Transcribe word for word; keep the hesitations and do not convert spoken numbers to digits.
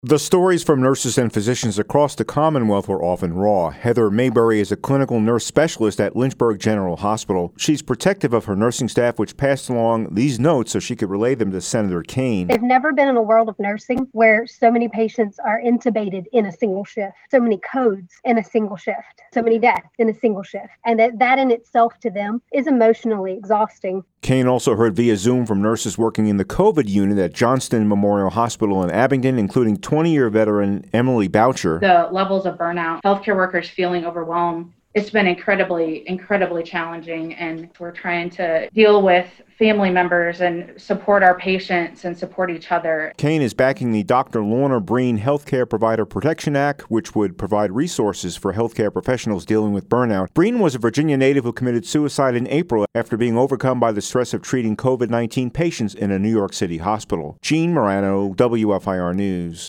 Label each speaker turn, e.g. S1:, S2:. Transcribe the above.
S1: The stories from nurses and physicians across the Commonwealth were often raw. Heather Maybury is a clinical nurse specialist at Lynchburg General Hospital. She's protective of her nursing staff, which passed along these notes so she could relay them to Senator Kaine.
S2: They've never been in a world of nursing where so many patients are intubated in a single shift, so many codes in a single shift, so many deaths in a single shift. And that, that in itself to them is emotionally exhausting.
S1: Kaine also heard via Zoom from nurses working in the COVID unit at Johnston Memorial Hospital in Abingdon, including twenty-year veteran Emily Boucher.
S3: The levels of burnout, healthcare workers feeling overwhelmed. It's been incredibly, incredibly challenging, and we're trying to deal with family members and support our patients and support each other.
S1: Kaine is backing the Doctor Lorna Breen Healthcare Provider Protection Act, which would provide resources for healthcare professionals dealing with burnout. Breen was a Virginia native who committed suicide in April after being overcome by the stress of treating COVID nineteen patients in a New York City hospital. Gene Marano, W F I R News.